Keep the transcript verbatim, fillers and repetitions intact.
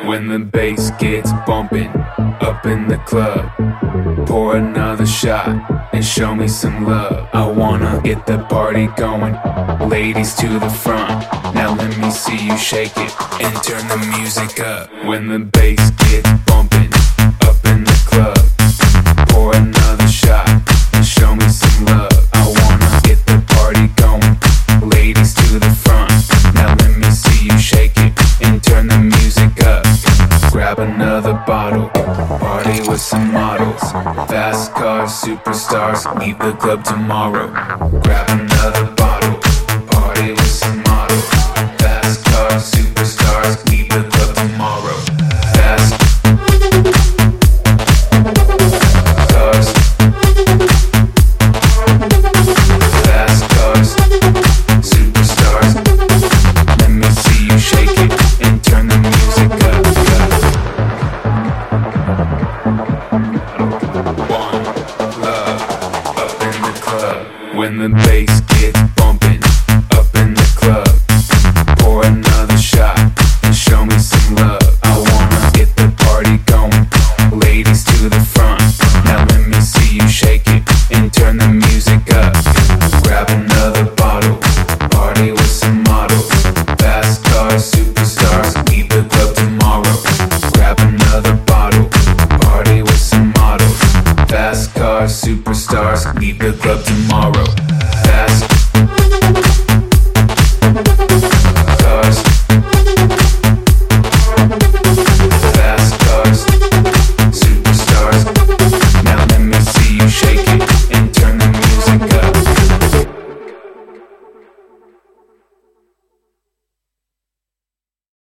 When the bass gets bumping up in the club, pour another shot and show me some love. I wanna get the party going, ladies to the front. Now let me see you shake it and turn the music up. When the bass gets bumping up in the club, pour another shot and show me some love. I wanna get the party going, ladies to the front. Now let me see you shake it and turn the music up. Grab another bottle, party with some models, fast cars, superstars, leave the club tomorrow. Grab another